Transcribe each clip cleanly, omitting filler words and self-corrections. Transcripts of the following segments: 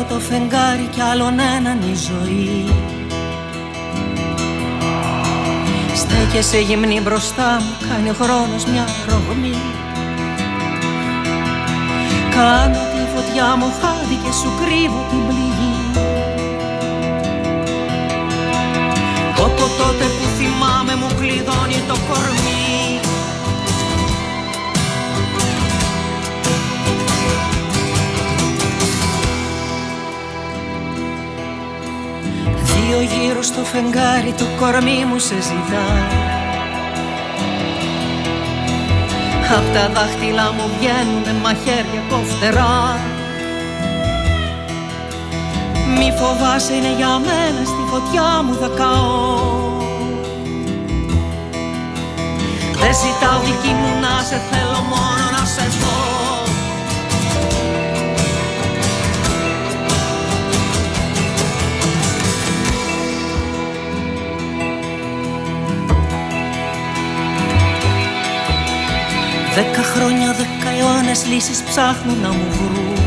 γύρο το φεγγάρι κι άλλον έναν η ζωή. Στέκεσαι γυμνή μπροστά μου, κάνει ο χρόνος μια ρογμή. Κάνω τη φωτιά μου χάδι και σου κρύβω την πληγή. Από τότε που θυμάμαι μου κλειδώνει το κορμί. Δύο γύρω στο φεγγάρι το κορμί μου σε ζητά. Απ' τα δάχτυλα μου βγαίνουνε μαχαίρια κοφτερά. Μη φοβάσαι, είναι για μένα, στη φωτιά μου θα καώ. Δεν ζητάω δική μου να σε θέλω, μόνο να σε δω. Δέκα χρόνια, 10 αιώνες λύσεις ψάχνουν να μου βρουν.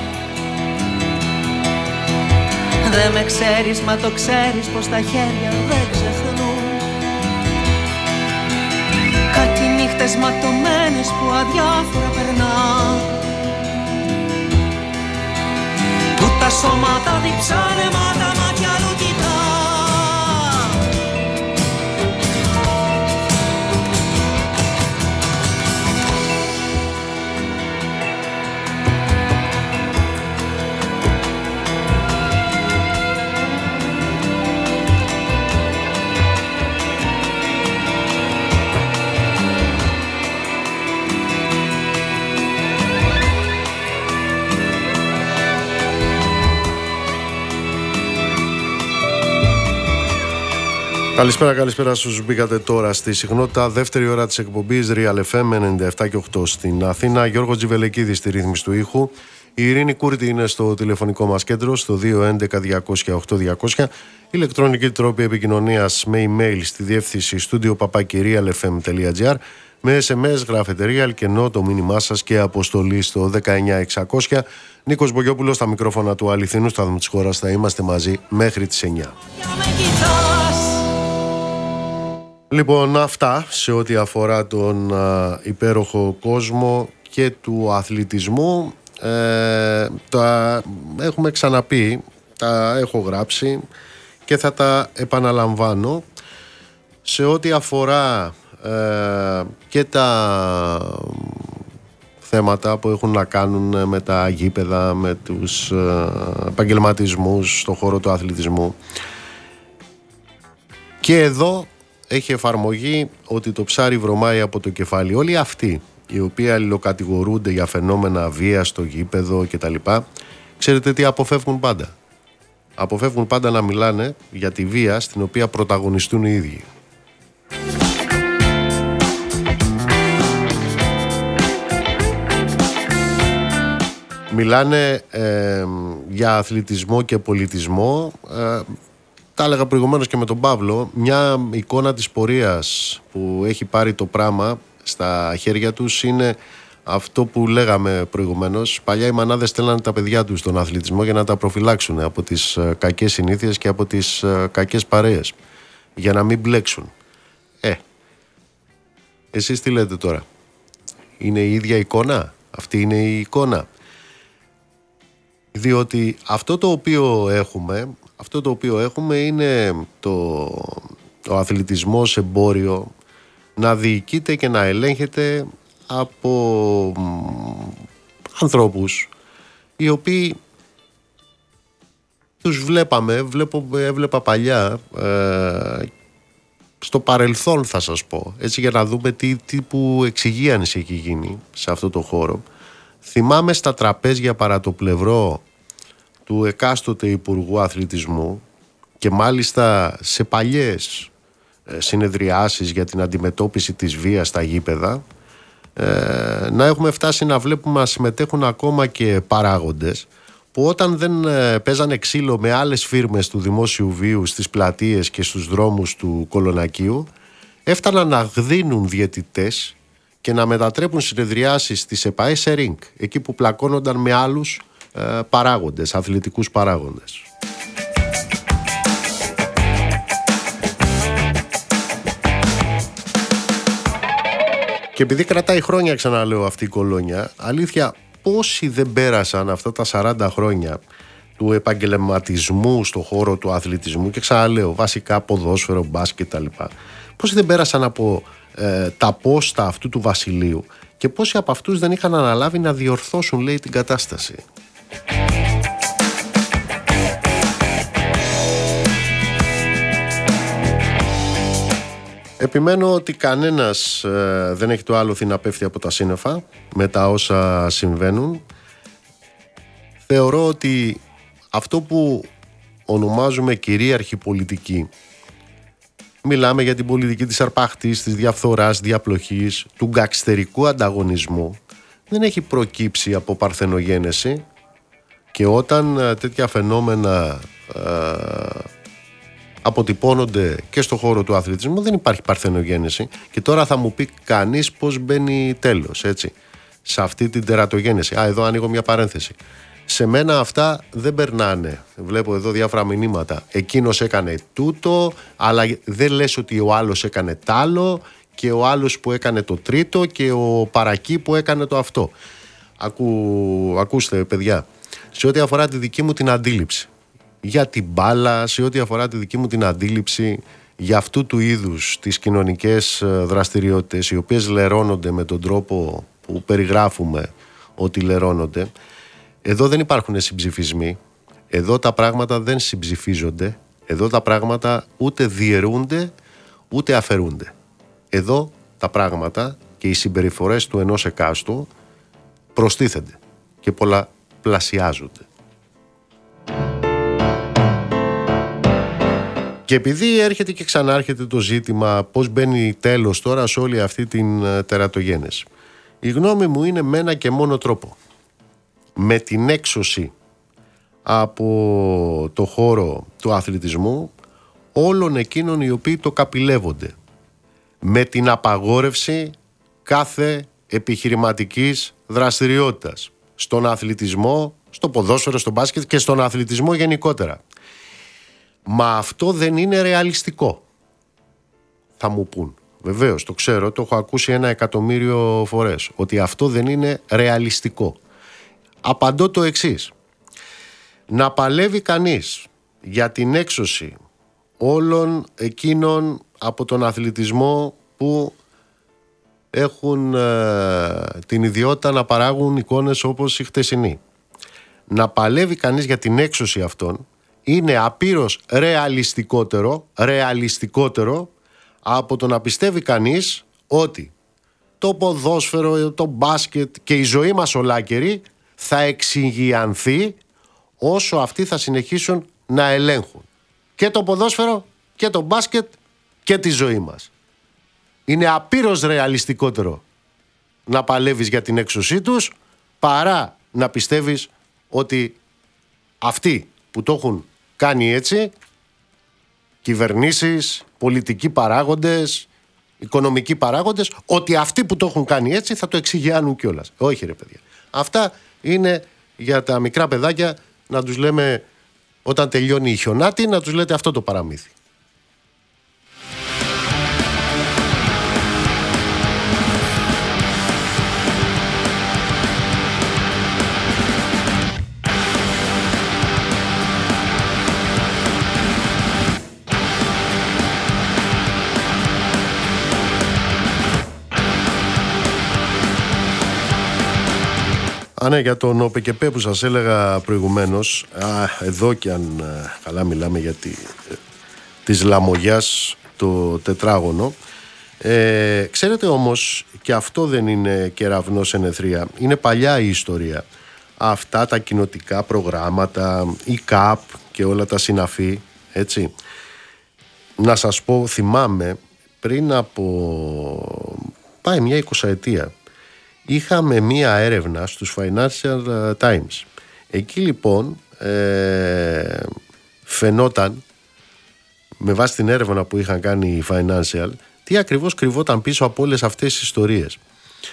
Δεν με ξέρεις, μα το ξέρεις πως τα χέρια δεν ξεχνούν. Κάτι νύχτες ματωμένες που αδιάφορα περνά, που τα σώματα διψάνε μα τα μάτια αλλού κοιτά. Καλησπέρα στους μπήκατε τώρα στη συχνότητα. Δεύτερη ώρα της εκπομπής Real FM 97 και 8 στην Αθήνα. Γιώργο Τζιβελεκίδης στη ρύθμιση του ήχου. Η Ειρήνη Κούρτη είναι στο τηλεφωνικό μας κέντρο στο 211-200-8200. Ηλεκτρονική τρόπη επικοινωνίας με email στη διεύθυνση studio@realfm.gr. Με SMS γράφετε Real και ενώ το μήνυμά σας και αποστολή στο 19600. Νίκος Μπογιόπουλος στα μικρόφωνα του αληθινού σταθμού της χώρας. Θα είμαστε μαζί μέχρι τις 9. Λοιπόν, αυτά σε ό,τι αφορά τον υπέροχο κόσμο και του αθλητισμού. Τα έχουμε ξαναπεί, τα έχω γράψει και θα τα επαναλαμβάνω. Σε ό,τι αφορά και τα θέματα που έχουν να κάνουν με τα γήπεδα, με τους επαγγελματισμούς στον χώρο του αθλητισμού. Και εδώ έχει εφαρμογή ότι το ψάρι βρωμάει από το κεφάλι. Όλοι αυτοί οι οποίοι αλληλοκατηγορούνται για φαινόμενα βία στο γήπεδο κτλ. Ξέρετε τι αποφεύγουν πάντα? Αποφεύγουν πάντα να μιλάνε για τη βία στην οποία πρωταγωνιστούν οι ίδιοι. Μιλάνε για αθλητισμό και πολιτισμό. Τα έλεγα προηγουμένως και με τον Παύλο. Μια εικόνα της πορείας που έχει πάρει το πράμα στα χέρια τους είναι αυτό που λέγαμε προηγουμένως. Παλιά οι μανάδες στέλνανε τα παιδιά τους στον αθλητισμό για να τα προφυλάξουν από τις κακές συνήθειες και από τις κακές παρέες, για να μην μπλέξουν. Εσείς τι λέτε τώρα? Είναι η ίδια εικόνα? Αυτή είναι η εικόνα? Διότι αυτό το οποίο έχουμε είναι ο αθλητισμός εμπόριο να διοικείται και να ελέγχεται από ανθρώπους οι οποίοι τους έβλεπα παλιά, στο παρελθόν θα σας πω, έτσι, για να δούμε τι τύπου εξυγίανση έχει γίνει σε αυτό το χώρο. Θυμάμαι στα τραπέζια παρά το πλευρό του εκάστοτε Υπουργού Αθλητισμού και μάλιστα σε παλιές συνεδριάσεις για την αντιμετώπιση της βίας στα γήπεδα, να έχουμε φτάσει να βλέπουμε να συμμετέχουν ακόμα και παράγοντες που όταν δεν παίζανε ξύλο με άλλες φίρμες του δημόσιου βίου στις πλατείες και στους δρόμους του Κολονακίου, έφταναν να γδίνουν διαιτητές και να μετατρέπουν συνεδριάσεις της ΕΠΑΕ σε ΡΙΝΚ, εκεί που πλακώνονταν με άλλους παράγοντες, αθλητικούς παράγοντες. Και επειδή κρατάει χρόνια, ξαναλέω, αυτή η κολόνια, αλήθεια, πόσοι δεν πέρασαν αυτά τα 40 χρόνια του επαγγελματισμού στον χώρο του αθλητισμού, και ξαναλέω, βασικά ποδόσφαιρο, μπάσκετ κτλ. Πόσοι δεν πέρασαν από τα πόστα αυτού του βασιλείου και πόσοι από αυτούς δεν είχαν αναλάβει να διορθώσουν, λέει, την κατάσταση. Επιμένω ότι κανένας δεν έχει το άλοθη να πέφτει από τα σύννεφα με τα όσα συμβαίνουν. Θεωρώ ότι αυτό που ονομάζουμε κυρίαρχη πολιτική, μιλάμε για την πολιτική της αρπάχτης, της διαφθοράς, διαπλοχής, του γκαξτερικού ανταγωνισμού, δεν έχει προκύψει από παρθενογένεση, και όταν τέτοια φαινόμενα αποτυπώνονται και στο χώρο του αθλητισμού δεν υπάρχει παρθενογένεση. Και τώρα θα μου πει κανείς πώς μπαίνει τέλος, έτσι, σε αυτή την τερατογένεση. Εδώ ανοίγω μια παρένθεση. Σε μένα αυτά δεν περνάνε. Βλέπω εδώ διάφορα μηνύματα. Εκείνος έκανε τούτο, αλλά δεν λες ότι ο άλλος έκανε τ' άλλο, και ο άλλος που έκανε το τρίτο, και ο παρακεί που έκανε το αυτό. Ακούστε, παιδιά, σε ό,τι αφορά τη δική μου την αντίληψη για την μπάλα, σε ό,τι αφορά τη δική μου την αντίληψη για αυτού του είδους τις κοινωνικές δραστηριότητες, οι οποίες λερώνονται με τον τρόπο που περιγράφουμε ότι λερώνονται, εδώ δεν υπάρχουν συμψηφισμοί, εδώ τα πράγματα δεν συμψηφίζονται, εδώ τα πράγματα ούτε διαιρούνται ούτε αφαιρούνται. Εδώ τα πράγματα και οι συμπεριφορές του ενός εκάστου προστίθενται και πολλαπλασιάζονται. Και επειδή έρχεται και ξανάρχεται το ζήτημα πώς μπαίνει τέλος τώρα σε όλη αυτή την τερατογένεση, η γνώμη μου είναι με ένα και μόνο τρόπο. Με την έξωση από το χώρο του αθλητισμού όλων εκείνων οι οποίοι το καπηλεύονται. Με την απαγόρευση κάθε επιχειρηματικής δραστηριότητας στον αθλητισμό, στο ποδόσφαιρο, στο μπάσκετ και στον αθλητισμό γενικότερα. Μα αυτό δεν είναι ρεαλιστικό, θα μου πούν. Βεβαίως, το ξέρω, το έχω ακούσει 1.000.000 φορές, ότι αυτό δεν είναι ρεαλιστικό. Απαντώ το εξής. Να παλεύει κανείς για την έξωση όλων εκείνων από τον αθλητισμό που έχουν την ιδιότητα να παράγουν εικόνες όπως η χτεσινή. Να παλεύει κανείς για την έξωση αυτών είναι απείρως ρεαλιστικότερο από το να πιστεύει κανείς ότι το ποδόσφαιρο, το μπάσκετ και η ζωή μας ολάκερη θα εξυγιανθεί όσο αυτοί θα συνεχίσουν να ελέγχουν και το ποδόσφαιρο και το μπάσκετ και τη ζωή μας. Είναι απείρως ρεαλιστικότερο να παλεύεις για την έξωσή τους παρά να πιστεύεις ότι αυτοί που το έχουν κάνει έτσι, κυβερνήσεις, πολιτικοί παράγοντες, οικονομικοί παράγοντες, ότι αυτοί που το έχουν κάνει έτσι θα το εξηγιάνουν κιόλας. Όχι ρε παιδιά. Αυτά είναι για τα μικρά παιδάκια, να τους λέμε όταν τελειώνει η χιονάτη, να τους λέτε αυτό το παραμύθι. Ναι, για τον ΟΠΕΚΕΠΕ που σας έλεγα προηγουμένως, εδώ και αν καλά μιλάμε για της λαμογιάς το τετράγωνο, ξέρετε όμως και αυτό δεν είναι κεραυνός εν αιθρία, είναι παλιά η ιστορία. Αυτά τα κοινοτικά προγράμματα, η ΚΑΠ και όλα τα συναφή, έτσι. Να σας πω, θυμάμαι πριν από πάει μια 20ετία, είχαμε μία έρευνα στους Financial Times. Εκεί λοιπόν φαινόταν, με βάση την έρευνα που είχαν κάνει οι Financial, τι ακριβώς κρυβόταν πίσω από όλες αυτές τις ιστορίες.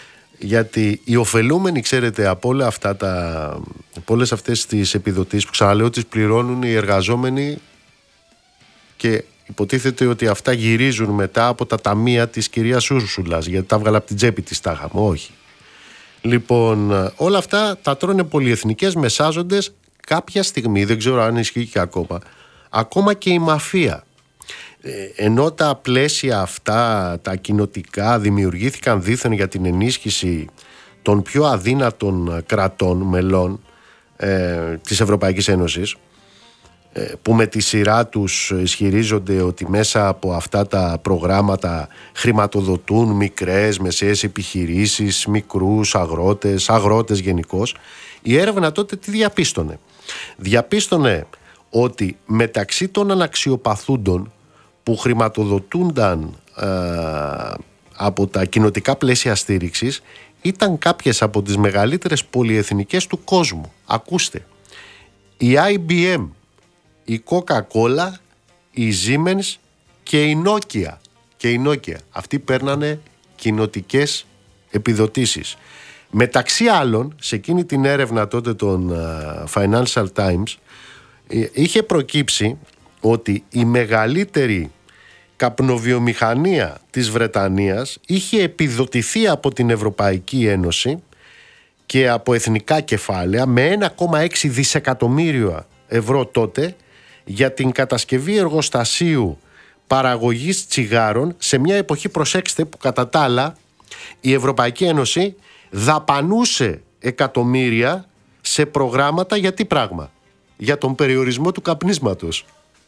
Γιατί οι ωφελούμενοι, ξέρετε, από όλες αυτές τις επιδοτήσεις που ξαναλέω τις πληρώνουν οι εργαζόμενοι και υποτίθεται ότι αυτά γυρίζουν μετά από τα ταμεία της κυρίας Ούρσουλας, γιατί τα έβγαλα από την τσέπη της τάχα μου. Όχι. Λοιπόν, όλα αυτά τα τρώνε πολυεθνικές μεσάζοντες κάποια στιγμή, δεν ξέρω αν ισχύει και ακόμα και η μαφία. Ενώ τα πλαίσια αυτά, τα κοινοτικά, δημιουργήθηκαν δήθεν για την ενίσχυση των πιο αδύνατων κρατών μελών της Ευρωπαϊκής Ένωσης, που με τη σειρά τους ισχυρίζονται ότι μέσα από αυτά τα προγράμματα χρηματοδοτούν μικρές, μεσαίες επιχειρήσεις, μικρούς αγρότες γενικώς, η έρευνα τότε τι διαπίστωνε? Διαπίστωνε ότι μεταξύ των αναξιοπαθούντων που χρηματοδοτούνταν από τα κοινοτικά πλαίσια στήριξης ήταν κάποιες από τις μεγαλύτερες πολυεθνικές του κόσμου. Ακούστε, η IBM, η Coca-Cola, η Siemens και η Nokia. Αυτοί παίρνανε κοινοτικές επιδοτήσεις. Μεταξύ άλλων, σε εκείνη την έρευνα τότε των Financial Times είχε προκύψει ότι η μεγαλύτερη καπνοβιομηχανία της Βρετανίας είχε επιδοτηθεί από την Ευρωπαϊκή Ένωση και από εθνικά κεφάλαια με 1,6 δισεκατομμύρια ευρώ τότε για την κατασκευή εργοστασίου παραγωγής τσιγάρων σε μια εποχή, προσέξτε, που κατά τα άλλα η Ευρωπαϊκή Ένωση δαπανούσε εκατομμύρια σε προγράμματα για τι πράγμα? Για τον περιορισμό του καπνίσματος.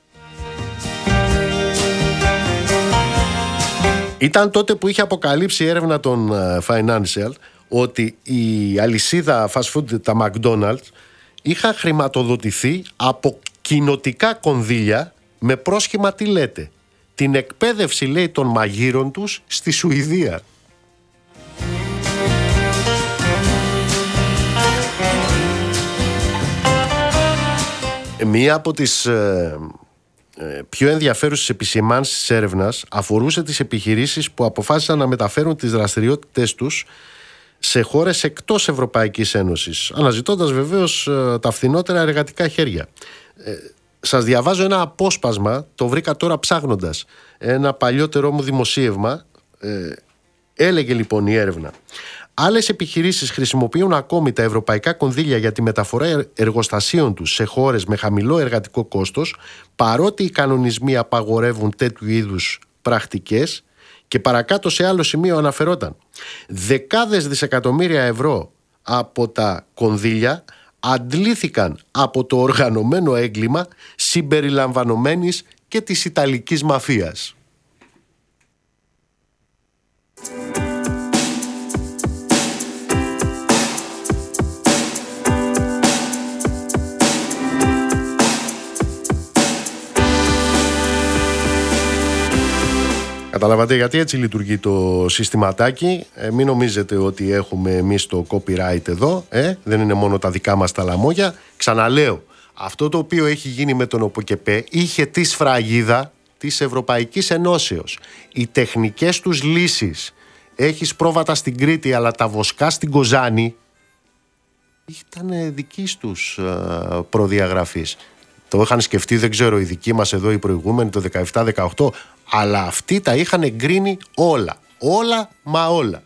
Ήταν τότε που είχε αποκαλύψει η έρευνα των Financial ότι η αλυσίδα fast food, τα McDonald's, είχαν χρηματοδοτηθεί από κοινοτικά κονδύλια με πρόσχημα, τι λέτε, την εκπαίδευση, λέει, των μαγείρων τους στη Σουηδία. Μία από τις πιο ενδιαφέρουσες επισημάνσεις της έρευνας αφορούσε τις επιχειρήσεις που αποφάσισαν να μεταφέρουν τις δραστηριότητες τους σε χώρες εκτός Ευρωπαϊκής Ένωσης, αναζητώντας βεβαίως τα φθηνότερα εργατικά χέρια. Σας διαβάζω ένα απόσπασμα, το βρήκα τώρα ψάχνοντας ένα παλιότερό μου δημοσίευμα. Έλεγε λοιπόν η έρευνα: άλλες επιχειρήσεις χρησιμοποιούν ακόμη τα ευρωπαϊκά κονδύλια για τη μεταφορά εργοστασίων τους σε χώρες με χαμηλό εργατικό κόστος, παρότι οι κανονισμοί απαγορεύουν τέτοιου είδους πρακτικές. Και παρακάτω σε άλλο σημείο αναφερόταν: δεκάδες δισεκατομμύρια ευρώ από τα κονδύλια αντλήθηκαν από το οργανωμένο έγκλημα, συμπεριλαμβανομένης και της Ιταλικής μαφίας. Καταλαβαίνετε γιατί έτσι λειτουργεί το συστηματάκι. Μην νομίζετε ότι έχουμε εμείς το copyright εδώ. Δεν είναι μόνο τα δικά μας τα λαμόγια. Ξαναλέω, αυτό το οποίο έχει γίνει με τον ΟΠΟΚΕΠΕ είχε τη σφραγίδα της Ευρωπαϊκής Ενώσεως. Οι τεχνικές τους λύσεις, έχεις πρόβατα στην Κρήτη αλλά τα βοσκά στην Κοζάνη, ήταν δικής τους προδιαγραφής. Το είχαν σκεφτεί, δεν ξέρω, οι δικοί μας εδώ οι προηγούμενοι το 17-18, αλλά αυτοί τα είχαν εγκρίνει όλα. Όλα μα όλα.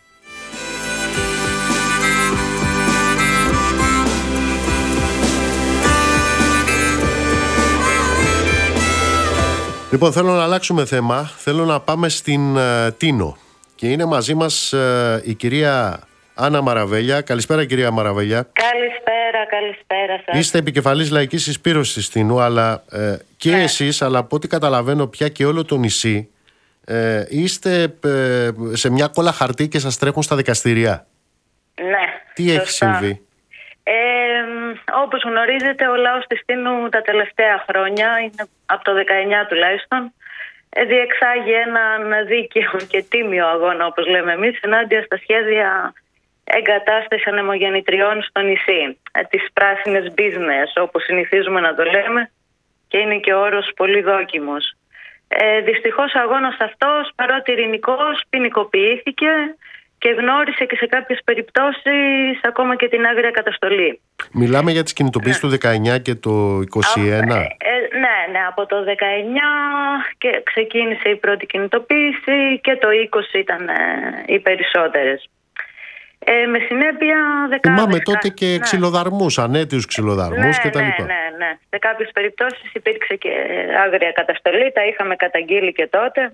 Λοιπόν, θέλω να αλλάξουμε θέμα. Θέλω να πάμε στην Τίνο. Και είναι μαζί μας η κυρία Άννα Μαραβέλια. Καλησπέρα, κυρία Μαραβέλια. Καλησπέρα σας. Είστε επικεφαλής λαϊκής συσπήρωσης της Τίνου, αλλά και εσείς, αλλά από ό,τι καταλαβαίνω πια και όλο το νησί, είστε σε μια κόλλα χαρτί και σας τρέχουν στα δικαστήρια. Ναι. Τι σωστά. έχει συμβεί? Όπως γνωρίζετε, ο λαός της Τίνου τα τελευταία χρόνια, είναι από το 19 τουλάχιστον, διεξάγει έναν δίκαιο και τίμιο αγώνα, όπως λέμε εμείς, ενάντια στα σχέδια εγκατάσταση ανεμογεννητριών στο νησί. Τις πράσινες business, όπως συνηθίζουμε να το λέμε, και είναι και ο όρος πολύ δόκιμος. Δυστυχώς ο αγώνας αυτός, παρότι ειρηνικός, ποινικοποιήθηκε και γνώρισε και σε κάποιες περιπτώσεις ακόμα και την άγρια καταστολή. Μιλάμε για τις κινητοποιήσεις του 19 και το 21. Ναι, από το 19 και ξεκίνησε η πρώτη κινητοποίηση και το 20 ήταν οι περισσότερες. Με συνέπεια δεκάδες. Θυμάμαι τότε και ξυλοδαρμούς, ανέτειους ξυλοδαρμούς κτλ. Ναι. Σε κάποιες περιπτώσεις υπήρξε και άγρια καταστολή, τα είχαμε καταγγείλει και τότε.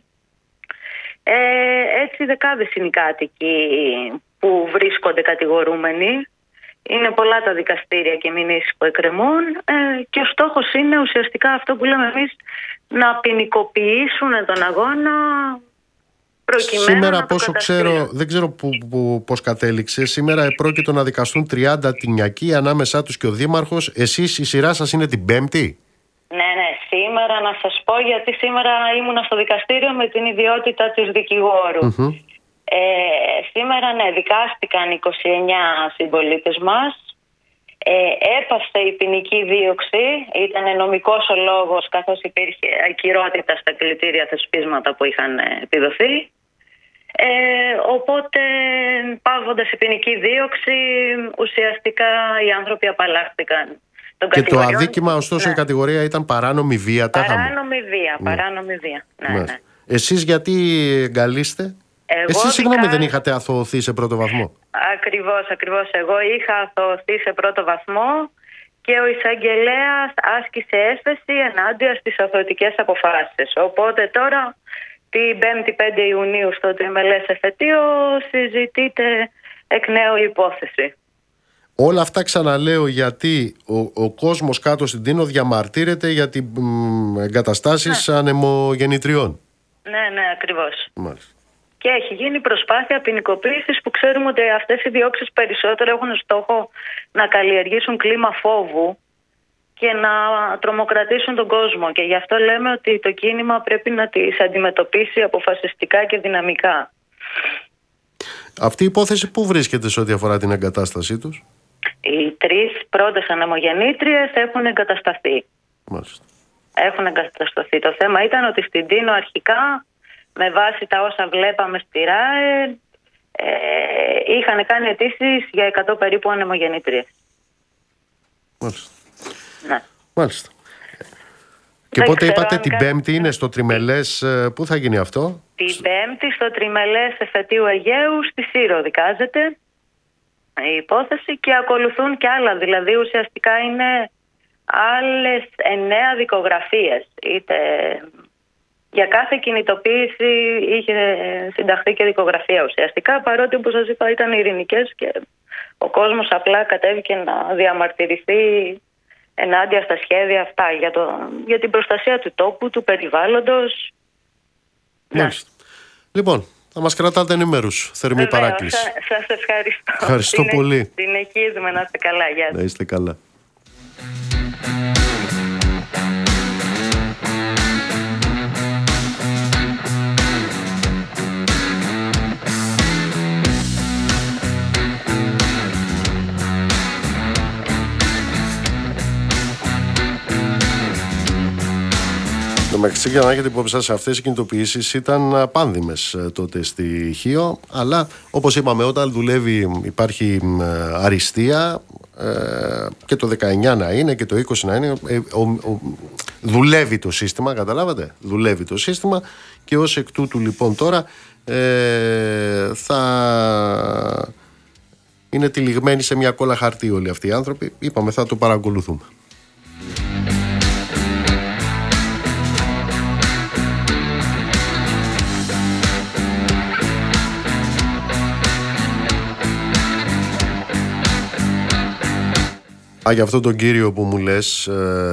Έτσι δεκάδες είναι οι κάτοικοι που βρίσκονται κατηγορούμενοι. Είναι πολλά τα δικαστήρια και μηνύσεις που εκκρεμούν και ο στόχος είναι ουσιαστικά αυτό που λέμε εμείς, να ποινικοποιήσουν τον αγώνα προκειμένου. Σήμερα να πόσο ξέρω, δεν ξέρω πώς κατέληξε, σήμερα επρόκειτο να δικαστούν 30 τηνιακοί, ανάμεσά τους και ο δήμαρχος. Εσείς η σειρά σας είναι την Πέμπτη? Ναι, σήμερα να σας πω, γιατί σήμερα ήμουνα στο δικαστήριο με την ιδιότητα της δικηγόρου. Σήμερα δικάστηκαν 29 συμπολίτες μας. Έπαυσε η ποινική δίωξη, ήταν νομικός ο λόγος, καθώς υπήρχε ακυρότητα στα κλητήρια θεσπίσματα που είχαν επιδοθεί. Οπότε πάβοντας η ποινική δίωξη, ουσιαστικά οι άνθρωποι απαλλάχθηκαν. Και το αδίκημα, ωστόσο, η κατηγορία ήταν παράνομη βία. Παράνομη βία. Ναι. Εσείς γιατί εγκαλείστε? Εσείς, συγγνώμη, δεν είχατε αθωωωθεί σε πρώτο βαθμό? Ακριβώς. Εγώ είχα αθωωωθεί σε πρώτο βαθμό και ο εισαγγελέας άσκησε έφεση ενάντια στις αθωωτικές αποφάσεις. Οπότε τώρα, την 5η 5 Ιουνίου στο τριμελές εφετείο, συζητείται εκ νέου η υπόθεση. Όλα αυτά ξαναλέω γιατί ο κόσμος κάτω στην Τίνο διαμαρτύρεται για την εγκαταστάσεις ανεμογεννητριών. Ναι, ακριβώς. Μάλιστα. Και έχει γίνει προσπάθεια ποινικοποίησης που ξέρουμε ότι αυτές οι διώξεις περισσότερο έχουν στόχο να καλλιεργήσουν κλίμα φόβου και να τρομοκρατήσουν τον κόσμο. Και γι' αυτό λέμε ότι το κίνημα πρέπει να τις αντιμετωπίσει αποφασιστικά και δυναμικά. Αυτή η υπόθεση πού βρίσκεται σε ό,τι αφορά την εγκατάστασή τους? Οι 3 πρώτες ανεμογεννήτριες έχουν εγκατασταθεί. Μάλιστα. Έχουν εγκατασταθεί. Το θέμα ήταν ότι στην Τίνο αρχικά, με βάση τα όσα βλέπαμε στη ΡΑΕ, είχαν κάνει αιτήσεις για 100 περίπου ανεμογεννήτριες. Μάλιστα. Ναι. Μάλιστα. Και πότε είπατε την Πέμπτη είναι στο τριμελές, πού θα γίνει αυτό? Την Πέμπτη στο τριμελές εφετείου Αιγαίου στη Σύρο δικάζεται η υπόθεση και ακολουθούν και άλλα. Δηλαδή ουσιαστικά είναι άλλες 9 δικογραφίες. Για κάθε κινητοποίηση είχε συνταχθεί και δικογραφία ουσιαστικά, παρότι όπως σας είπα ήταν ειρηνικές και ο κόσμος απλά κατέβηκε να διαμαρτυρηθεί ενάντια στα σχέδια αυτά για την προστασία του τόπου, του περιβάλλοντος. Μάλιστα. Λοιπόν, θα μας κρατάτε ενημέρους. Θερμή παράκληση. Σας ευχαριστώ. Ευχαριστώ πολύ. Συνεχίζουμε να είστε καλά. Γεια σας. Να είστε καλά. μεταξύ, για να έχετε υπόψη σας, αυτές οι κινητοποιήσεις ήταν απάνδημες τότε στη Χίο, αλλά όπως είπαμε, όταν δουλεύει, υπάρχει αριστεία, και το 19 να είναι και το 20 να είναι, δουλεύει το σύστημα, καταλάβατε, δουλεύει το σύστημα, και ως εκ τούτου λοιπόν τώρα θα είναι τυλιγμένοι σε μια κόλλα χαρτί όλοι αυτοί οι άνθρωποι. Είπαμε, θα το παρακολουθούμε. Για αυτόν τον κύριο που μου λες,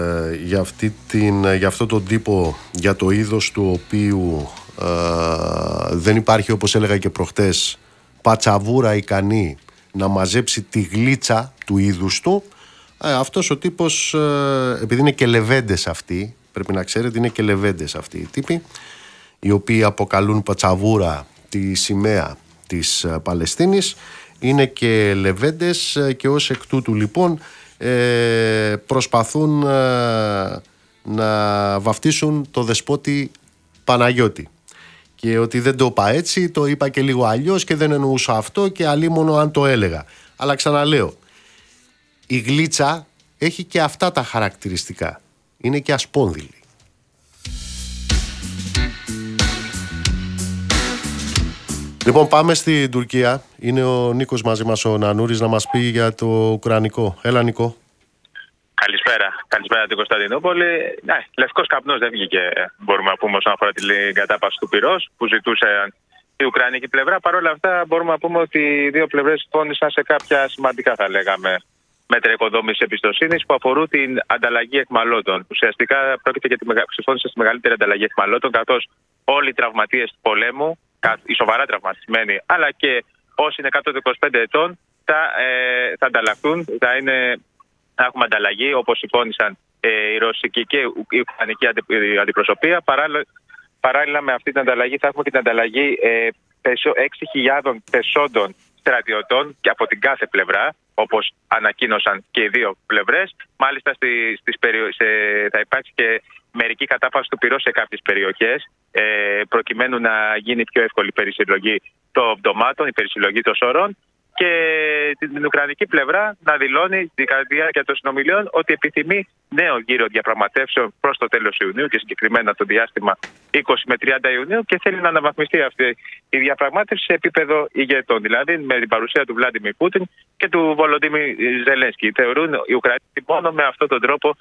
για αυτόν τον τύπο, για το είδος του οποίου δεν υπάρχει, όπως έλεγα και προχτές, πατσαβούρα ικανή να μαζέψει τη γλίτσα του είδους του, αυτός ο τύπος, επειδή είναι και λεβέντες αυτοί, πρέπει να ξέρετε, είναι και λεβέντες αυτοί οι τύποι, οι οποίοι αποκαλούν πατσαβούρα τη σημαία της Παλαιστίνης, είναι και λεβέντες, και ως εκ τούτου λοιπόν προσπαθούν να βαφτίσουν το δεσπότη Παναγιώτη. Και ότι δεν το είπα έτσι, το είπα και λίγο αλλιώς και δεν εννοούσα αυτό και αλίμονο αν το έλεγα. Αλλά ξαναλέω, η γλίτσα έχει και αυτά τα χαρακτηριστικά. Είναι και ασπόνδυλη. Λοιπόν, πάμε στην Τουρκία. Είναι ο Νίκος μαζί μας, ο Νανούρης, να μας πει για το Ουκρανικό. Έλα, Νικό. Καλησπέρα την Κωνσταντινούπολη. Λευκός καπνός δεν βγήκε, μπορούμε να πούμε, όσον αφορά την κατάπαυση του πυρός που ζητούσε η Ουκρανική πλευρά. Παρ' όλα αυτά, μπορούμε να πούμε ότι οι δύο πλευρές συμφώνησαν σε κάποια σημαντικά, θα λέγαμε, μέτρα οικοδόμησης εμπιστοσύνης που αφορούν την ανταλλαγή εκμαλώτων. Ουσιαστικά πρόκειται για συμφώνησαν στη μεγαλύτερη ανταλλαγή εκμαλώτων, καθώς όλοι οι τραυματίες του πολέμου, οι σοβαρά τραυματισμένοι, αλλά και όσοι είναι κάτω των 25 ετών, θα ανταλλαχθούν, θα έχουμε ανταλλαγή, όπως συμφώνησαν η ρωσική και η ουκρανική αντιπροσωπεία. Παράλληλα με αυτή την ανταλλαγή θα έχουμε και την ανταλλαγή 6.000 πεσόντων στρατιωτών και από την κάθε πλευρά, όπως ανακοίνωσαν και οι δύο πλευρές. Μάλιστα θα υπάρξει και μερική κατάπαυση του πυρός σε κάποιες περιοχές, προκειμένου να γίνει πιο εύκολη η περισυλλογή των πτωμάτων, η περισυλλογή των σωρών. Και την Ουκρανική πλευρά να δηλώνει στην διάρκεια των συνομιλιών ότι επιθυμεί νέο γύρο διαπραγματεύσεων προς το τέλος Ιουνίου και συγκεκριμένα το διάστημα 20 με 30 Ιουνίου και θέλει να αναβαθμιστεί αυτή η διαπραγμάτευση σε επίπεδο ηγετών, δηλαδή με την παρουσία του Βλάντιμιρ Πούτιν και του Βολοντίμιρ Ζελένσκι. Θεωρούν οι Ουκρανοί ότι μόνο με αυτόν τον τρόπο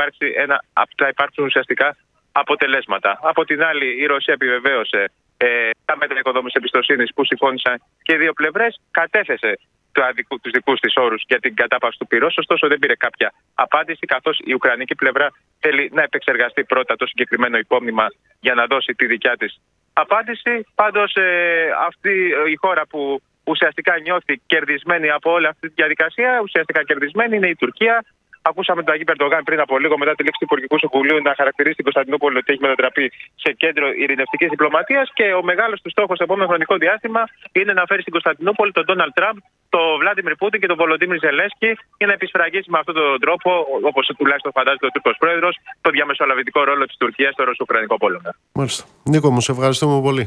θα υπάρξουν ουσιαστικά αποτελέσματα. Από την άλλη, η Ρωσία επιβεβαίωσε τα μέτρα οικοδόμησης εμπιστοσύνης που συμφώνησαν και οι δύο πλευρές, κατέθεσε τους δικούς της όρους για την κατάπαυση του πυρός, ωστόσο δεν πήρε κάποια απάντηση, καθώς η Ουκρανική πλευρά θέλει να επεξεργαστεί πρώτα το συγκεκριμένο υπόμνημα για να δώσει τη δικιά της απάντηση. Πάντως αυτή η χώρα που ουσιαστικά νιώθει κερδισμένη από όλη αυτή τη διαδικασία, ουσιαστικά κερδισμένη είναι η Τουρκία. Ακούσαμε τον Αγί Περντογάν πριν από λίγο, μετά τη λήξη του Υπουργικού Συμβουλίου, να χαρακτηρίσει την Κωνσταντινούπολη ότι έχει μετατραπεί σε κέντρο ειρηνευτικής διπλωματίας και ο μεγάλος του στόχος στο επόμενο χρονικό διάστημα είναι να φέρει στην Κωνσταντινούπολη τον Ντόναλντ Τραμπ, τον Βλάντιμιρ Πούτιν και τον Βολοντίμιρ Ζελένσκι για να επισφραγίσει με αυτόν τον τρόπο, όπως τουλάχιστον φαντάζεται ο Τούρκος Πρόεδρος, το διαμεσολαβητικό ρόλο της Τουρκίας στο Ρωσο-Ουκρανικό πόλεμο. Μάλιστα. Νίκο μου, σε ευχαριστούμε πολύ.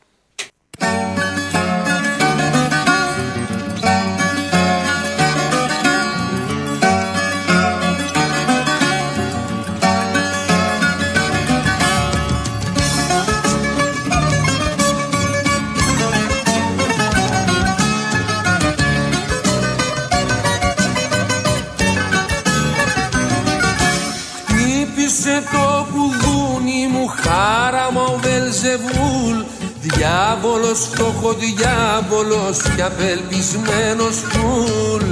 Το κουδούνι μου χάραμα ο Βελζεβούλ, διάβολος φτωχοδιάβολος και απελπισμένος φουλ.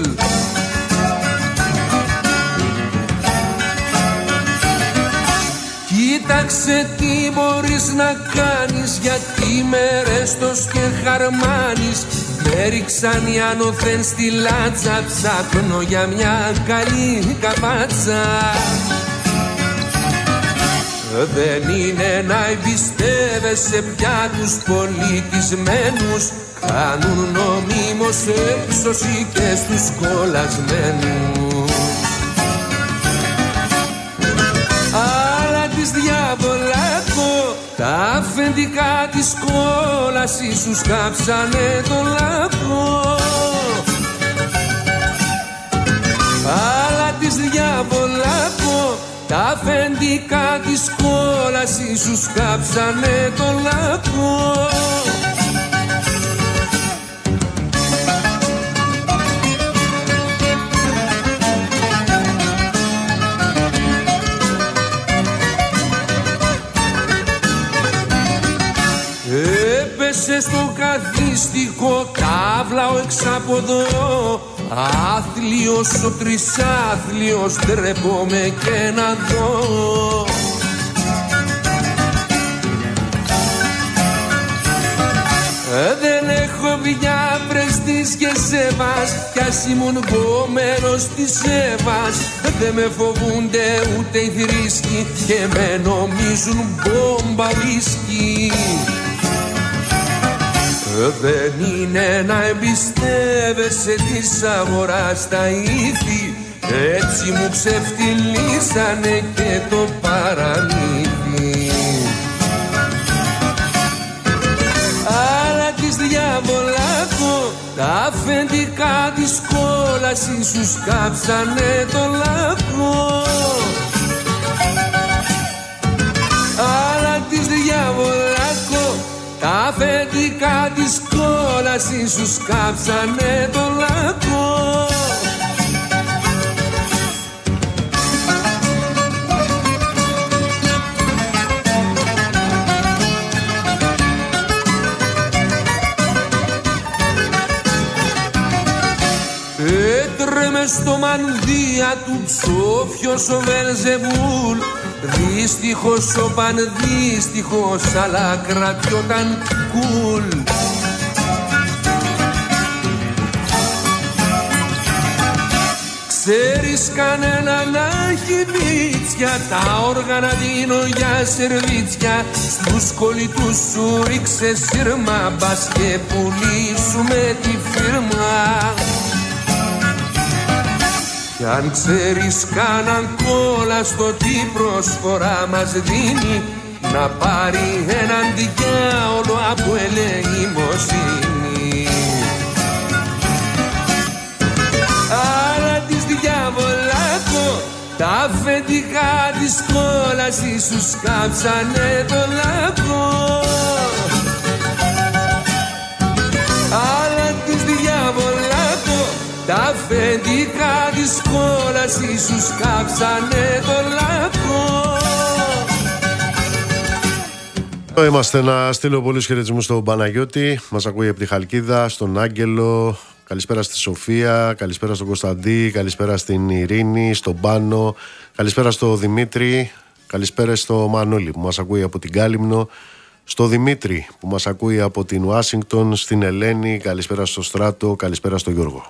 Κοίταξε τι μπορείς να κάνεις, γιατί με ρέστος και χαρμάνεις. Με ρίξαν οι άνωθεν στη λάτσα, ψάχνω για μια καλή καπάτσα. Δεν είναι να εμπιστεύεσαι πια τους πολιτισμένους, κάνουν νομίμως έξωση και στους κολλασμένους. Αλλά της διαβολάκο, τα αφεντικά της κόλασης σου σκάψανε το λάκκο. Αλλά της διαβολάκο, τα αφεντικά της κόλασης σου σκάψανε το λάκκο. Έπεσε στο καθίστικο τάβλα ο εξαποδό, άθλιος ο τρισάθλιος, ντρέπομαι και να δω. Δεν έχω πια πρεστής και σέβας, κι ας ήμουν κομμένος της Εύας. Δεν με φοβούνται ούτε οι θρήσκοι και με νομίζουν μπόμπα ουίσκι. Δεν είναι να εμπιστεύεσαι της αγοράς τα ήθη, έτσι μου ξεφτυλίσανε και το παραμύθι. τα αφεντικά της κόλασης σου σκάψανε το λακκό. Αλλά της διαβολάκο, τα αφεντικά της κόλασης σου σκάψανε το λακκό. Έτρεμε στο μανδύα του ψόφιος ο Βελζεβούλ, δυστυχώς ο πανδύστυχος, αλλά κρατιόταν κουλ. Ξέρεις κανένα να έχει μίτσια, τα όργανα δίνω για σερβίτσια. Στους κολλητούς σου ρίξε σύρμα, μπας και πουλήσουμε τη φίρμα. Κι αν ξέρεις κάναν κόλαστο, τι προσφορά μας δίνει, να πάρει έναν διάολο από ελεημοσύνη. Άρα της διαβολάκο, τα αφεντικά της κόλασης σου σκάψανε το λακκό. Άρα της διαβολάκο, τα αφεντικά της κόλασης σου σκάψανε το λακκό. Είμαστε να στείλω πολλούς χαιρετισμούς στον Παναγιώτη. Μας ακούει από τη Χαλκίδα, στον Άγγελο. Καλησπέρα στη Σοφία, καλησπέρα στον Κωνσταντή, καλησπέρα στην Ειρήνη, στον Πάνο, καλησπέρα στο Δημήτρη, καλησπέρα στο Μανώλη που μας ακούει από την Κάλυμνο, στο Δημήτρη που μας ακούει από την Ουάσιγκτον, στην Ελένη, καλησπέρα στο Στράτο, καλησπέρα στο Γιώργο.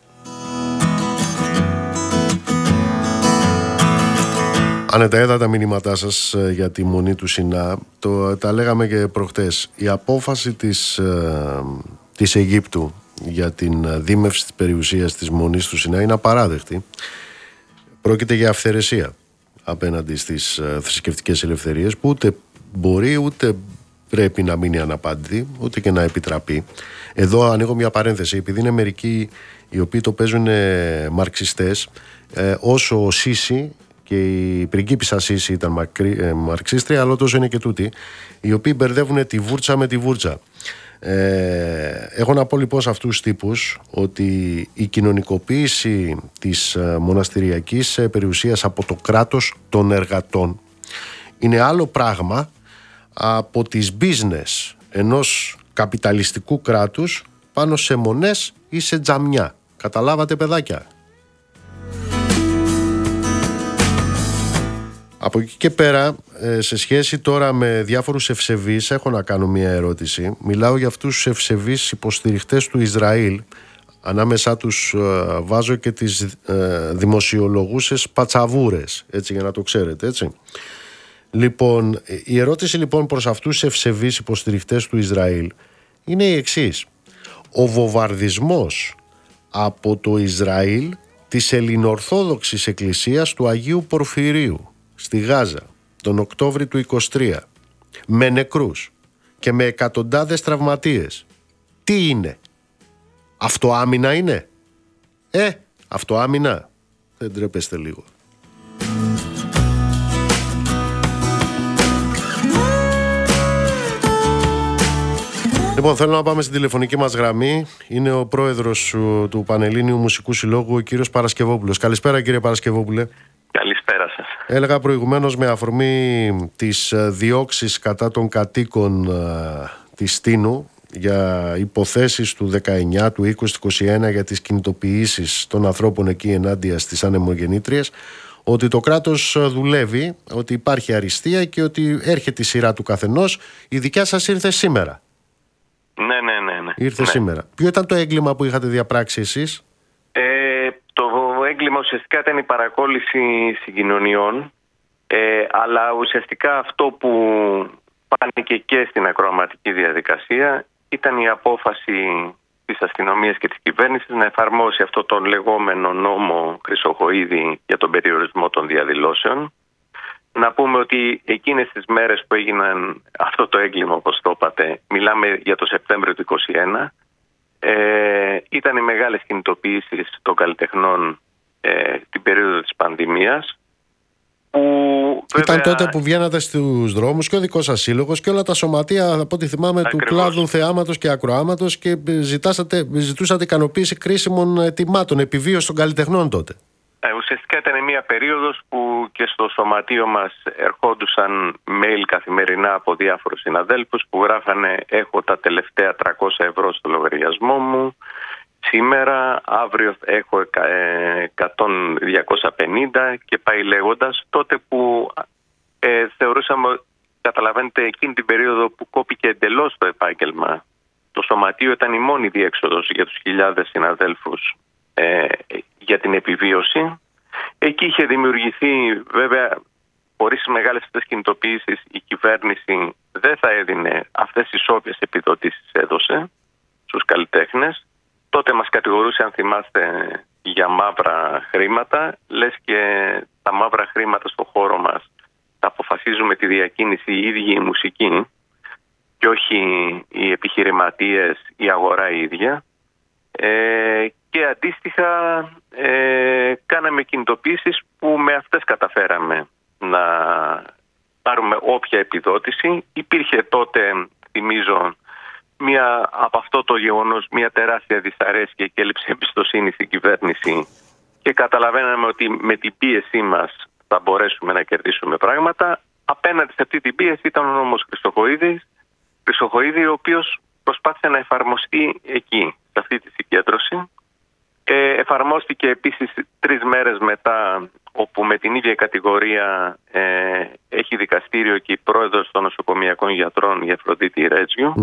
Ανεταέδα τα μηνύματά σας για τη μονή του Σινά. Τα λέγαμε και προχτές. Η απόφαση της Αιγύπτου για την δίμευση της περιουσίας της μονής του Σινά είναι απαράδεκτη. Πρόκειται για αυθαιρεσία απέναντι στις θρησκευτικές ελευθερίες που ούτε μπορεί ούτε πρέπει να μείνει αναπάντητη, ούτε και να επιτραπεί. Εδώ ανοίγω μια παρένθεση, επειδή είναι μερικοί οι οποίοι το παίζουν μαρξιστές, όσο ο Σίση και η πριγκίπισσα Σίση ήταν μαρξίστρια, αλλά τόσο είναι και τούτοι, οι οποίοι μπερδεύουν τη βούρτσα με τη βούρτσα. Έχω να πω λοιπόν σε αυτούς τους τύπους ότι η κοινωνικοποίηση της μοναστηριακής περιουσίας από το κράτος των εργατών είναι άλλο πράγμα από τις business ενός καπιταλιστικού κράτους πάνω σε μονές ή σε τζαμιά. Καταλάβατε, παιδάκια? Από εκεί και πέρα, σε σχέση τώρα με διάφορους ευσεβείς, έχω να κάνω μια ερώτηση. Μιλάω για αυτούς τους ευσεβείς υποστηριχτές του Ισραήλ. Ανάμεσά τους βάζω και τις δημοσιολογούσες πατσαβούρες, έτσι, για να το ξέρετε, έτσι. Λοιπόν, η ερώτηση λοιπόν προς αυτούς τους ευσεβείς υποστηριχτές του Ισραήλ είναι η εξής. Ο βομβαρδισμός από το Ισραήλ της Ελληνοορθόδοξης Εκκλησίας του Αγίου Πορφυρίου στη Γάζα τον Οκτώβρη του 23 με νεκρούς και με εκατοντάδες τραυματίες, τι είναι? Αυτοάμυνα είναι? Αυτοάμυνα? Δεν τρέπεστε λίγο? Λοιπόν, θέλω να πάμε στην τηλεφωνική μας γραμμή. Είναι ο πρόεδρος του Πανελλήνιου Μουσικού Συλλόγου, ο κύριος Παρασκευόπουλος. Καλησπέρα, κύριε Παρασκευόπουλε. Καλησπέρα σας. Έλεγα προηγουμένως, με αφορμή τις διώξεις κατά των κατοίκων της Στήνου για υποθέσεις του 19, του 20, του 21 για τις κινητοποιήσεις των ανθρώπων εκεί ενάντια στις ανεμογεννήτριες, ότι το κράτος δουλεύει, ότι υπάρχει αριστεία και ότι έρχεται η σειρά του καθενός. Η δικιά σας ήρθε σήμερα. Ναι. Ήρθε σήμερα. Ποιο ήταν το έγκλημα που είχατε διαπράξει εσείς? Το έγκλημα ουσιαστικά ήταν η παρακόλληση συγκοινωνιών, αλλά ουσιαστικά αυτό που φάνηκε και στην ακροαματική διαδικασία ήταν η απόφαση της αστυνομίας και της κυβέρνησης να εφαρμόσει αυτό τον λεγόμενο νόμο Χρυσοχοΐδη για τον περιορισμό των διαδηλώσεων. Να πούμε ότι εκείνες τις μέρες που έγιναν αυτό το έγκλημα, όπως το είπατε, μιλάμε για το Σεπτέμβριο του 2021, Ήταν οι μεγάλες κινητοποιήσεις των καλλιτεχνών την περίοδο της πανδημίας. Ήταν τότε που βγαίνατε στους δρόμους και ο δικός σας σύλλογος και όλα τα σωματεία, από ό,τι θυμάμαι, ακριβώς, του κλάδου θεάματος και ακροάματος, και ζητούσατε ικανοποίηση κρίσιμων αιτημάτων, επιβίωση των καλλιτεχνών τότε. Ουσιαστικά ήταν μια περίοδος που και στο σωματείο μας ερχόντουσαν mail καθημερινά από διάφορους συναδέλφους που γράφανε «Έχω τα τελευταία 300 ευρώ στο λογαριασμό μου, σήμερα, αύριο έχω 250» και πάει λέγοντας. Τότε που θεωρούσαμε, καταλαβαίνετε, εκείνη την περίοδο που κόπηκε εντελώς το επάγγελμα, το σωματείο ήταν η μόνη διέξοδος για τους χιλιάδες συναδέλφους για την επιβίωση. Εκεί είχε δημιουργηθεί, βέβαια, χωρίς μεγάλες αυτές κινητοποιήσεις, η κυβέρνηση δεν θα έδινε αυτές τις όποιες επιδοτήσεις έδωσε στους καλλιτέχνες. Τότε μας κατηγορούσε, αν θυμάστε, για μαύρα χρήματα. Λες και τα μαύρα χρήματα στο χώρο μας τα αποφασίζουμε τη διακίνηση οι ίδιοι οι μουσικοί και όχι οι επιχειρηματίες, η αγορά η ίδια. Και αντίστοιχα κάναμε κινητοποιήσεις που με αυτές καταφέραμε να πάρουμε όποια επιδότηση. Υπήρχε τότε, θυμίζω, από αυτό το γεγονός μια τεράστια δυσαρέσκεια και έλλειψη εμπιστοσύνη στην κυβέρνηση και καταλαβαίναμε ότι με την πίεσή μας θα μπορέσουμε να κερδίσουμε πράγματα. Απέναντι σε αυτή την πίεση ήταν ο νόμος Χρυσοχοΐδη, ο οποίος προσπάθησε να εφαρμοστεί εκεί, σε αυτή τη συγκέντρωση. Εφαρμόστηκε επίσης 3 μέρες μετά, όπου με την ίδια κατηγορία έχει δικαστήριο και η πρόεδρος των νοσοκομιακών γιατρών, η Αφροδίτη Ρέτζιου.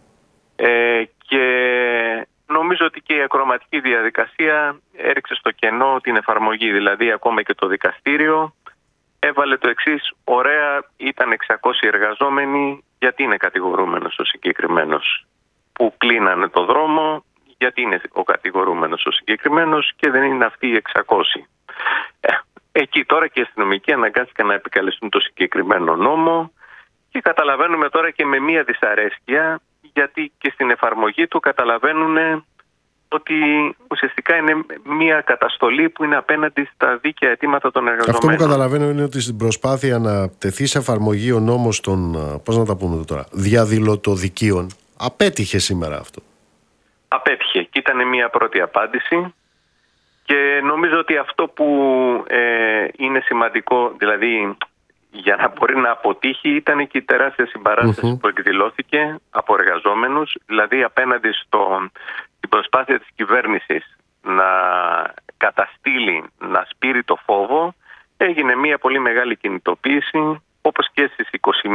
Και νομίζω ότι και η ακροματική διαδικασία έριξε στο κενό την εφαρμογή. Δηλαδή ακόμα και το δικαστήριο έβαλε το εξής: ωραία, ήταν 600 εργαζόμενοι, γιατί είναι κατηγορούμενος ο συγκεκριμένος? Που κλείνανε το δρόμο, γιατί είναι ο κατηγορούμενος ο συγκεκριμένος και δεν είναι αυτοί οι 600? Εκεί τώρα και οι αστυνομικοί αναγκάστηκαν να επικαλεστούν το συγκεκριμένο νόμο και καταλαβαίνουμε τώρα και με μία δυσαρέσκεια, γιατί και στην εφαρμογή του καταλαβαίνουν ότι ουσιαστικά είναι μία καταστολή που είναι απέναντι στα δίκαια αιτήματα των εργαζομένων. Αυτό που καταλαβαίνω είναι ότι στην προσπάθεια να τεθεί σε εφαρμογή ο νόμος των, πώς να τα πούμε τώρα, διαδηλωτοδικείων, απέτυχε σήμερα αυτό. Απέτυχε και ήταν μία πρώτη απάντηση. Και νομίζω ότι αυτό που είναι σημαντικό, δηλαδή για να μπορεί να αποτύχει, ήταν και η τεράστια συμπαράσταση που εκδηλώθηκε από εργαζόμενους, δηλαδή απέναντι στην προσπάθεια της κυβέρνησης να καταστήλει, να σπείρει το φόβο. Έγινε μια πολύ μεγάλη κινητοποίηση, όπως και στις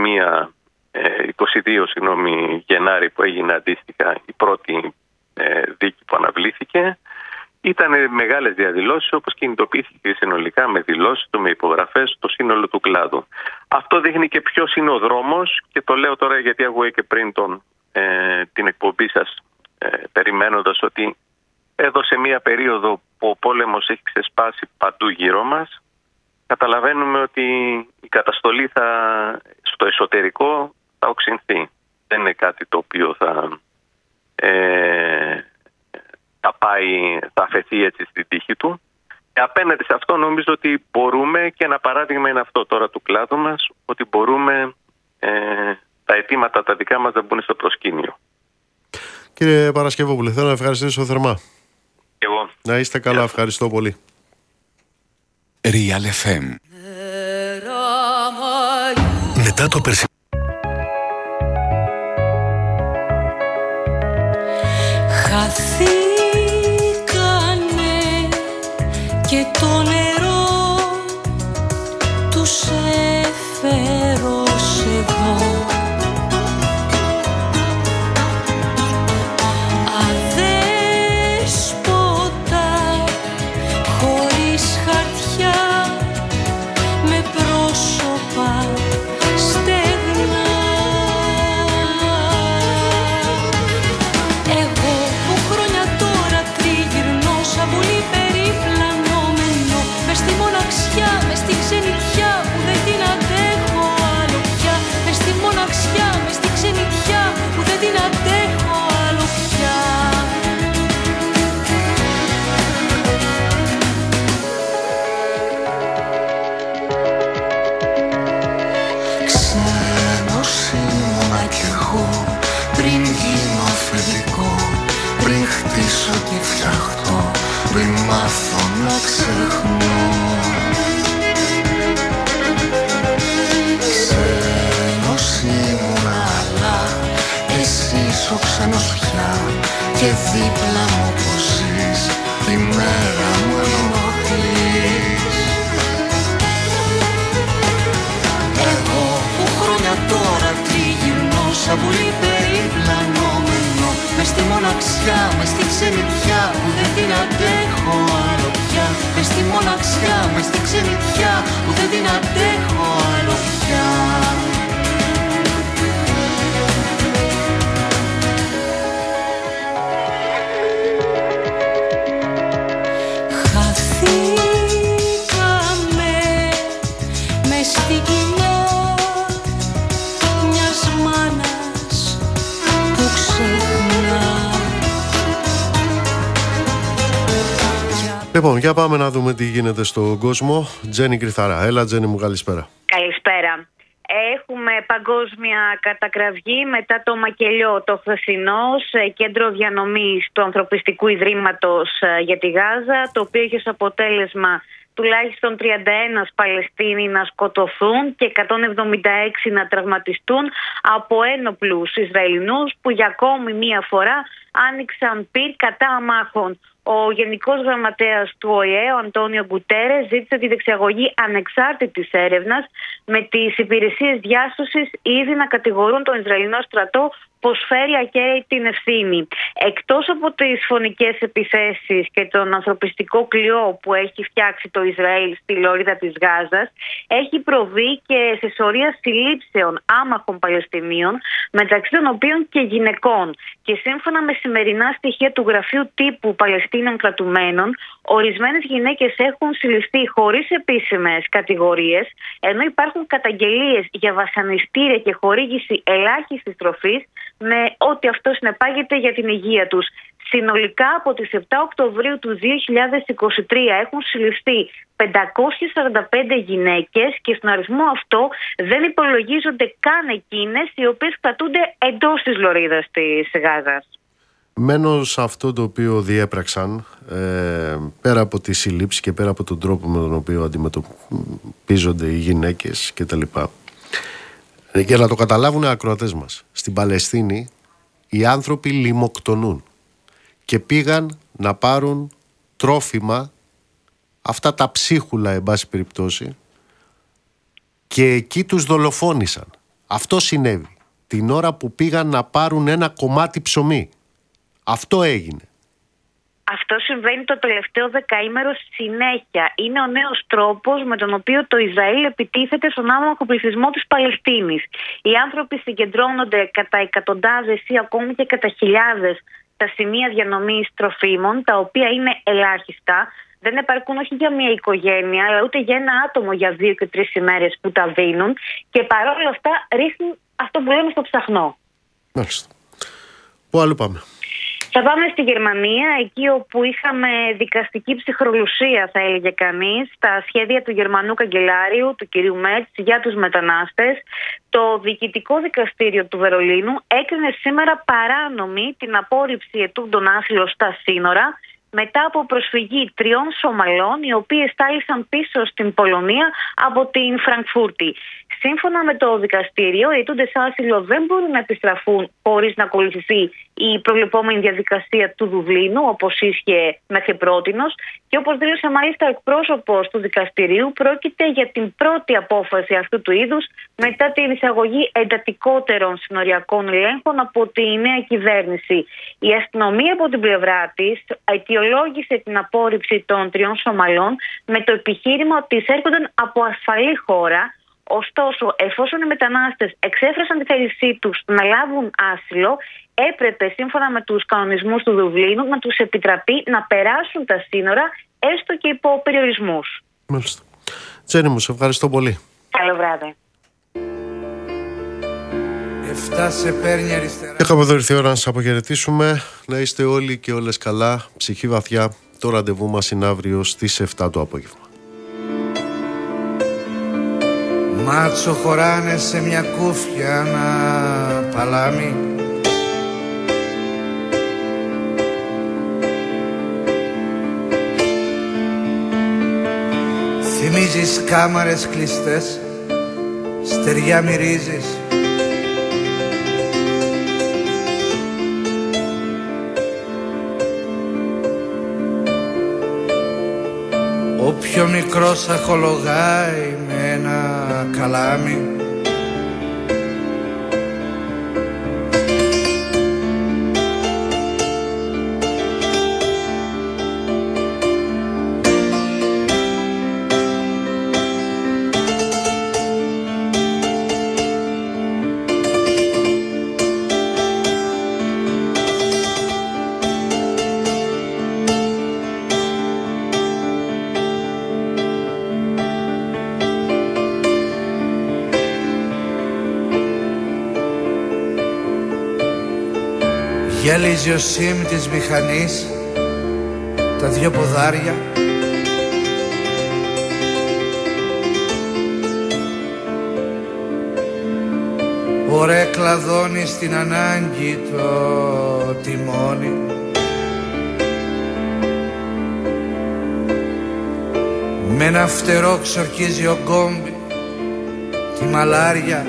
22 Γενάρη που έγινε αντίστοιχα η πρώτη δίκη που αναβλήθηκε. Ήταν μεγάλες διαδηλώσεις, όπως κινητοποιήθηκε συνολικά με δηλώσεις του, με υπογραφές, το σύνολο του κλάδου. Αυτό δείχνει και ποιος είναι ο δρόμος, και το λέω τώρα γιατί ακούω και πριν την εκπομπή σας, περιμένοντας ότι εδώ σε μια περίοδο που ο πόλεμος έχει ξεσπάσει παντού γύρω μας, καταλαβαίνουμε ότι η καταστολή στο εσωτερικό θα οξυνθεί. Δεν είναι κάτι το οποίο θα αφαιθεί έτσι στην τύχη του. Και απέναντι σε αυτό νομίζω ότι μπορούμε, και ένα παράδειγμα είναι αυτό τώρα του κλάδου μας, ότι μπορούμε τα αιτήματα τα δικά μας να μπουν στο προσκήνιο. Κύριε Παρασκευόπουλε, θέλω να ευχαριστήσω θερμά. Εγώ. Να είστε καλά, ευχαριστώ πολύ. Real FM. Μετά το περσινό. Χαθήκανε και το νερό τους έφερω εγώ. Αδέσποτα, χωρίς χαρτιά, με πρόσωπα στεγνά. Εγώ που χρόνια τώρα τριγυρνώ σαν πουλί περιπλανόμενο, πατήσω και φτιαχτώ, πριν μάθω να ξεχνώ. Ξένος ήμουν αλλά εσύ είσαι ο ξένος πια, και δίπλα μου πως ζεις, τη μέρα μου ενοχλείς. Εγώ που χρόνια τώρα τριγυρνώ σαν πουλί περιπλανόμενο, μες στη μοναξιά, μες στη ξενιτιά που δεν την αντέχω άλλο πια. Μες στη μοναξιά, μες στη ξενιτιά που δεν την αντέχω άλλο πια. Λοιπόν, για πάμε να δούμε τι γίνεται στον κόσμο. Τζέννη Κρυθαρά. Έλα, Τζέννη μου, καλησπέρα. Καλησπέρα. Έχουμε παγκόσμια κατακραυγή μετά το μακελιό το χθεσινό σε κέντρο διανομής του Ανθρωπιστικού Ιδρύματος για τη Γάζα, το οποίο έχει ως αποτέλεσμα τουλάχιστον 31 Παλαιστίνοι να σκοτωθούν και 176 να τραυματιστούν από ένοπλους Ισραηλινούς που για ακόμη μία φορά άνοιξαν πυρ κατά αμάχων. Ο Γενικός Γραμματέας του ΟΗΕ, ο Αντώνιο Γκουτέρες, ζήτησε τη διεξαγωγή ανεξάρτητης έρευνας με τις υπηρεσίες διάσωσης ήδη να κατηγορούν τον Ισραηλινό στρατό πως φέρει ακέραιη την ευθύνη. Εκτός από τις φωνικές επιθέσεις και τον ανθρωπιστικό κλειό που έχει φτιάξει το Ισραήλ στη λωρίδα της Γάζας, έχει προβεί και σε σωρία συλλήψεων άμαχων Παλαιστινίων, μεταξύ των οποίων και γυναικών. Και σύμφωνα με σημερινά στοιχεία του Γραφείου Τύπου Παλαιστίνων Κρατουμένων, ορισμένες γυναίκες έχουν συλληφθεί χωρίς επίσημες κατηγορίες, ενώ υπάρχουν καταγγελίες για βασανιστήρια και χορήγηση ελάχιστης τροφής, με ό,τι αυτό συνεπάγεται για την υγεία τους. Συνολικά από τις 7 Οκτωβρίου του 2023 έχουν συλληφθεί 545 γυναίκες και στον αριθμό αυτό δεν υπολογίζονται καν εκείνες οι οποίες κρατούνται εντός της λωρίδας της Γάζας. Μένω σε αυτό το οποίο διέπραξαν, πέρα από τη συλλήψη και πέρα από τον τρόπο με τον οποίο αντιμετωπίζονται οι γυναίκες κτλ. Για να το καταλάβουν οι ακροατές μας, στην Παλαιστίνη οι άνθρωποι λιμοκτονούν και πήγαν να πάρουν τρόφιμα, αυτά τα ψίχουλα εν πάση περιπτώσει, και εκεί τους δολοφόνησαν. Αυτό συνέβη την ώρα που πήγαν να πάρουν ένα κομμάτι ψωμί. Αυτό έγινε. Αυτό συμβαίνει το τελευταίο δεκαήμερο συνέχεια. Είναι ο νέος τρόπος με τον οποίο το Ισραήλ επιτίθεται στον άμαχο πληθυσμό της Παλαιστίνης. Οι άνθρωποι συγκεντρώνονται κατά εκατοντάδες ή ακόμη και κατά χιλιάδες στα σημεία διανομής τροφίμων, τα οποία είναι ελάχιστα. Δεν επαρκούν όχι για μια οικογένεια, αλλά ούτε για ένα άτομο για 2 και 3 ημέρες που τα δίνουν. Και παρόλα αυτά ρίχνουν αυτό που λέμε στο ψαχνό. Μάλιστα. Πού αλλού πάμε? Θα πάμε στη Γερμανία, εκεί όπου είχαμε δικαστική ψυχρολουσία, θα έλεγε κανείς, στα σχέδια του Γερμανού Καγκελάριου, του κυρίου Μέτς, για τους μετανάστες. Το Διοικητικό Δικαστήριο του Βερολίνου έκρινε σήμερα παράνομη την απόρριψη ετούντων άσυλο στα σύνορα, μετά από προσφυγή 3 Σομαλών, οι οποίοι στάλησαν πίσω στην Πολωνία από την Φραγκφούρτη. Σύμφωνα με το δικαστήριο, οι αιτούντες άσυλο δεν μπορούν να επιστραφούν χωρίς να ακολουθηθεί η προβλεπόμενη διαδικασία του Δουβλίνου, όπως ίσχυε μέχρι πρότινος. Και όπως δήλωσε μάλιστα ο εκπρόσωπος του δικαστηρίου, πρόκειται για την πρώτη απόφαση αυτού του είδους μετά την εισαγωγή εντατικότερων συνοριακών ελέγχων από τη νέα κυβέρνηση. Η αστυνομία από την πλευρά της αιτιολόγησε την απόρριψη των 3 Σομαλών με το επιχείρημα ότι εισέρχονταν από ασφαλή χώρα. Ωστόσο, εφόσον οι μετανάστες εξέφρασαν τη θέλησή τους να λάβουν άσυλο, έπρεπε σύμφωνα με τους κανονισμούς του Δουβλίνου να τους επιτραπεί να περάσουν τα σύνορα, έστω και υπό περιορισμούς. Μάλιστα. Τζέννη μου, σε ευχαριστώ πολύ. Καλό βράδυ. Έχουμε εδώ ήρθε η ώρα να σας αποχαιρετήσουμε. Να είστε όλοι και όλες καλά, ψυχή βαθιά. Το ραντεβού μας είναι αύριο στις 7 το απόγευμα. Μάτσο χωράνε σε μια κούφια ένα παλάμι, Γυρίζεις κάμαρες κλειστές, στεριά μυρίζεις. Ο πιο μικρός αχολογάει με ένα καλάμι. Γυαλίζει ο σίμ της μηχανής τα δυο ποδάρια. Ωραία κλαδώνει στην ανάγκη το τιμόνι. Με ένα φτερό ξορκίζει ο γκόμπι τη μαλάρια.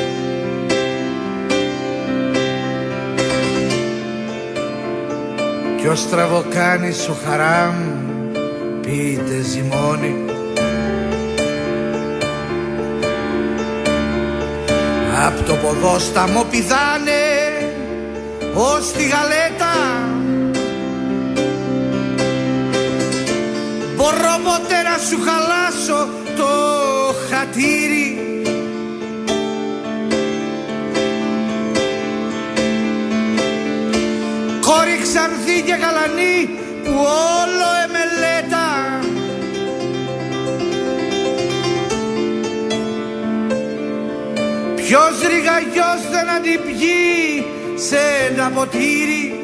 Κι ο στραβοκάνης σου χαράμ πείτε ζυμώνει. Απ' το ποδόσταμο πηδάνε ως τη γαλέτα. Μπορώ ποτέ να σου χαλάσω το χατήρι. Κόρη ξανθή και γαλανή που όλο εμελέτα. Ποιος ρηγαγιός δεν αντιπιεί σε ένα ποτήρι.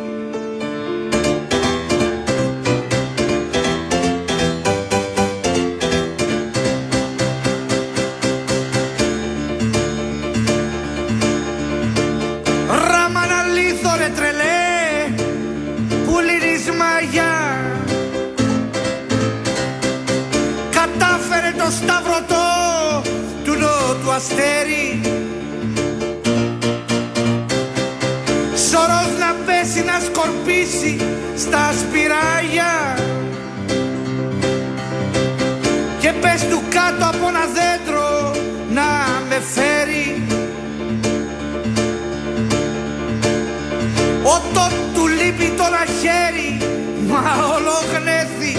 Το σταυρωτό του νότου αστέρι. Σωρός να πέσει να σκορπίσει στα σπυράγια. Και πες του κάτω από ένα δέντρο να με φέρει. Ότο του λείπει το λαχέρι, μα ολογνέθη.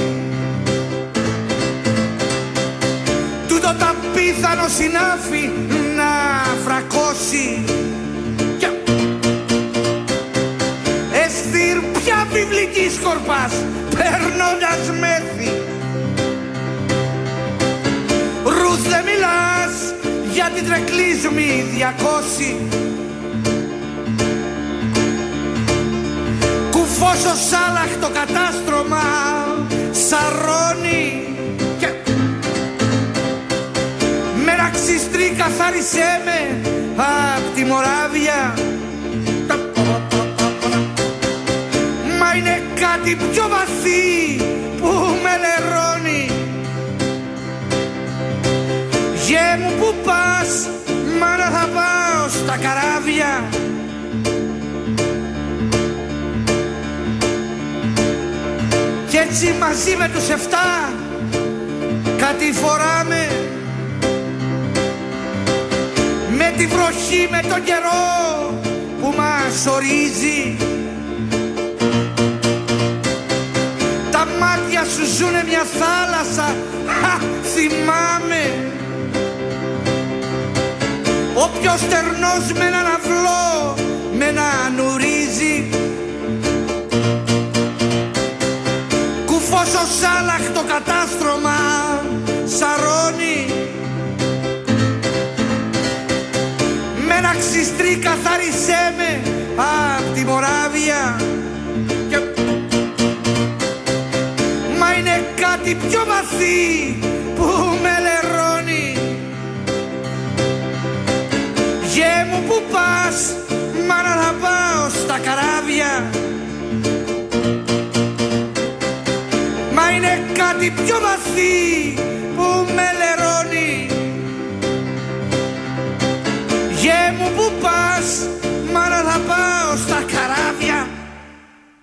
Τούτο τα πίθανο συνάφι να φρακώσει. Εστήρ πια βιβλική σκορπάς περνώντας μέθη. Ρουθ δεν μιλάς για την τρεκλίσμη 200. Κουφός ο Σάλαχ το κατάστρωμα σαρώνει. Μεραξιστρή καθάρισέ με απ' τη Μοράβια. Μα είναι κάτι πιο βαθύ που με λερώνει. Γε μου που πας, μάνα θα πάω στα καράβια. Κι έτσι μαζί με τους 7 κάτι φοράμε. Με τη βροχή, με τον καιρό που μας ορίζει. Τα μάτια σου ζουνε μια θάλασσα, θυμάμαι. Όποιος στερνός με έναν αυλό, με έναν ουρίζει. Κουφός ο Σάλαχ το κατάστρωμα σαρώνει. Μεραξιστρή καθάρισέ με απ' τη Μοράβια. Μα είναι κάτι πιο βαθύ που με λερώνει. Γε μου που πας, μάνα θα πάω στα καράβια. Μα είναι κάτι πιο βαθύ